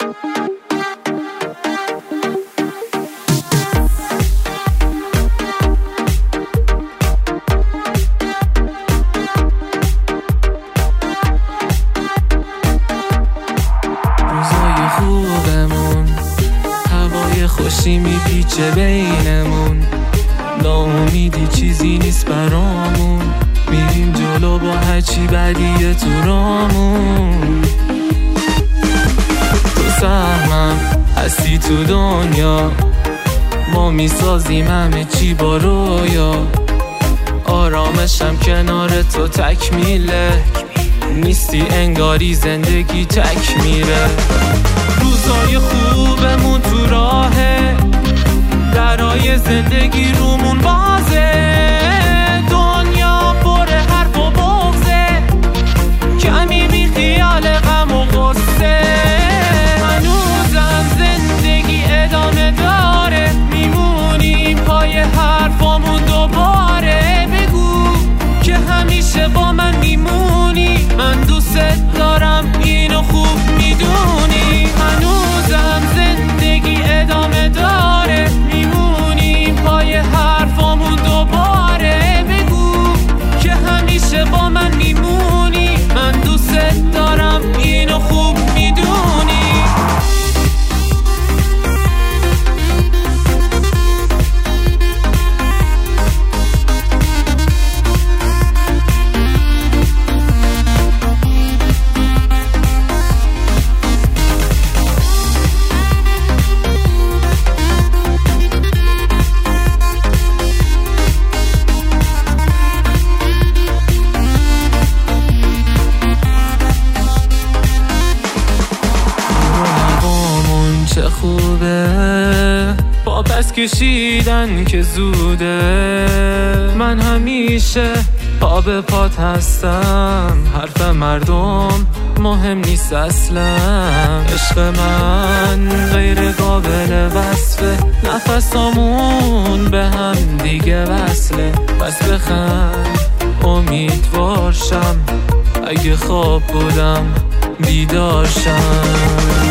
روزای خوبمون، هوای خوشی میپیچه بینمون، ناامیدی چیزی نیست برامون، میریم جلو با هرچی بدیه تو رامون. تو سهمم هستی تو دنیا، ما میسازیم همه چی با رویا، آرامشم کنار تو تکمیله، نیستی انگاری زندگی تکمیله. روزای خوبمون تو راهه، درای زندگی رومون بازه، دنیا پر حرف و بغضه، کمی بی خیال غم و غصه. هنوزم زندگی ادامه داره، میمونیم پای حرفامون دوباره. بگو که همیشه با من میمونی، من دوست دارم اینو خوب میدونی. هنوزم زندگی ادامه داره، میمونیم پای حرفامون دوباره. بگو که همیشه با من میمونی، من دوست دارم اینو خوب میدونی. چه خوبه با پس کشیدن که زوده، من همیشه پا به پات هستم، حرف مردم مهم نیست اصلا. عشق من غیر قابل وصفه، نفسامون به هم دیگه وصله. بس بخند امیدوار شم، اگه خواب بودم بیدار شم.